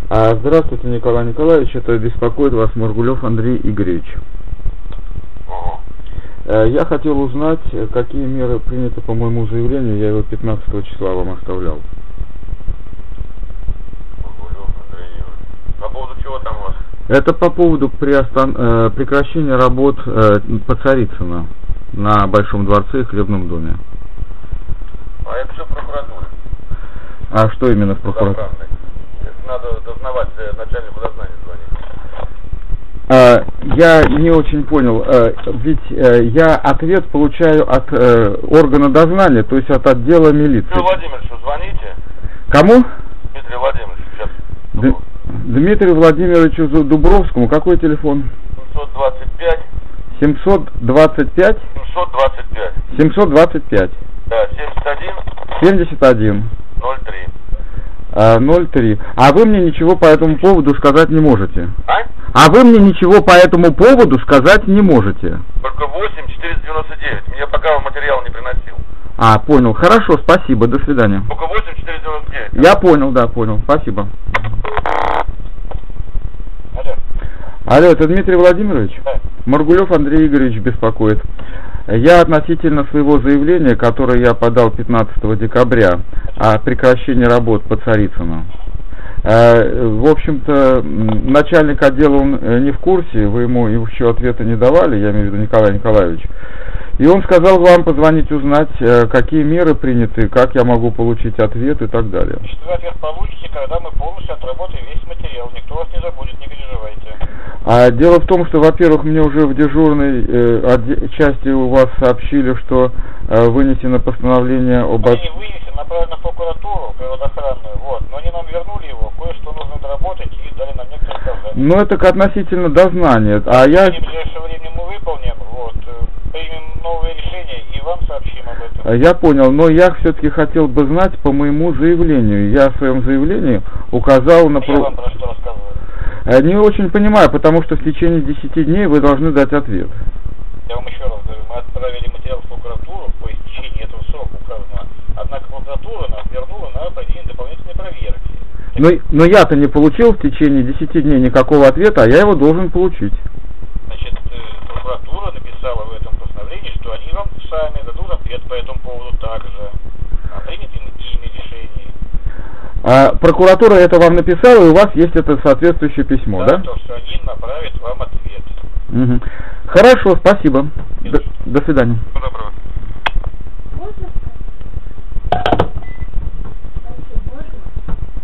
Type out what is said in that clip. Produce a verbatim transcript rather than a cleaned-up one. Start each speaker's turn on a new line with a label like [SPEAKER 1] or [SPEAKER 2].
[SPEAKER 1] А, здравствуйте, Николай Николаевич, это беспокоит вас Маргулев Андрей Игоревич.
[SPEAKER 2] Угу.
[SPEAKER 1] Я хотел узнать, какие меры приняты по моему заявлению, я его пятнадцатого числа вам оставлял.
[SPEAKER 2] Маргулев Андрей Игоревич. По поводу чего там у вас?
[SPEAKER 1] Это по поводу приостан... э, прекращения работ э, по Царицыно на Большом дворце и Хлебном доме.
[SPEAKER 2] А это все прокуратура.
[SPEAKER 1] А что именно в прокуратуре?
[SPEAKER 2] Надо дознавать, начальнику дознания звонить.
[SPEAKER 1] А, я не очень понял, а, ведь а, я ответ получаю от а, органа дознания, то есть от отдела милиции.
[SPEAKER 2] Дмитрию Владимировичу звоните.
[SPEAKER 1] Кому?
[SPEAKER 2] Дмитрию Владимировичу, сейчас.
[SPEAKER 1] Д... Дмитрию Владимировичу Дубровскому. Какой телефон?
[SPEAKER 2] семьсот двадцать пять.
[SPEAKER 1] семьсот двадцать пять?
[SPEAKER 2] семьсот двадцать пять.
[SPEAKER 1] семьсот двадцать пять.
[SPEAKER 2] Да, семьдесят один.
[SPEAKER 1] семьдесят один.
[SPEAKER 2] ноль три.
[SPEAKER 1] ноль три. А вы мне ничего по этому поводу сказать не можете?
[SPEAKER 2] А?
[SPEAKER 1] А вы мне ничего по этому поводу сказать не можете?
[SPEAKER 2] Только восемь четыреста девяносто девять. Мне пока он материал не приносил.
[SPEAKER 1] А, понял. Хорошо, спасибо. До свидания.
[SPEAKER 2] Только восемь четыреста девяносто девять.
[SPEAKER 1] Я понял, да, понял. Спасибо.
[SPEAKER 2] Алло.
[SPEAKER 1] Алло, это Дмитрий Владимирович?
[SPEAKER 2] Да.
[SPEAKER 1] Маргулев Андрей Игоревич беспокоит. Я относительно своего заявления, которое я подал пятнадцатого декабря о прекращении работ по Царицыно. В общем-то, начальник отдела он не в курсе, вы ему еще ответа не давали, я имею в виду Николай Николаевич. И он сказал вам позвонить, узнать, какие меры приняты, как я могу получить ответ и так далее.
[SPEAKER 3] Значит, вы ответ получите, когда мы полностью отработаем весь материал. Никто вас не забудет, не переживайте.
[SPEAKER 1] А дело в том, что, во-первых, мне уже в дежурной э, части у вас сообщили, что э, вынесено постановление об...
[SPEAKER 3] Мы не вынесем, направлено в прокуратуру природоохранную, вот. Но они нам вернули его, кое-что нужно доработать и дали нам некоторые указания.
[SPEAKER 1] Ну, это относительно дознания, а я...
[SPEAKER 3] В ближайшее время мы выполним, вот, примем новые решения и вам сообщим об этом.
[SPEAKER 1] Я понял, но я все-таки хотел бы знать по моему заявлению. Я в своем заявлении указал на...
[SPEAKER 3] Я вам про что рассказываю?
[SPEAKER 1] Не очень понимаю, потому что в течение десяти дней вы должны дать ответ.
[SPEAKER 3] Я вам еще раз говорю, мы отправили материал в прокуратуру по истечении этого срока указано. Однако прокуратура нам вернула на проведение дополнительной проверки.
[SPEAKER 1] Но, но я-то не получил в течение десяти дней никакого ответа, а я его должен получить.
[SPEAKER 3] Значит, прокуратура написала в этом постановлении, что они вам сами дадут ответ по этому поводу также. О принятых ими решений.
[SPEAKER 1] А прокуратура это вам написала, и у вас есть это соответствующее письмо, да?
[SPEAKER 3] Да, то, что они направят вам ответ.
[SPEAKER 1] Угу. Хорошо, спасибо. До, до свидания.
[SPEAKER 2] Доброго.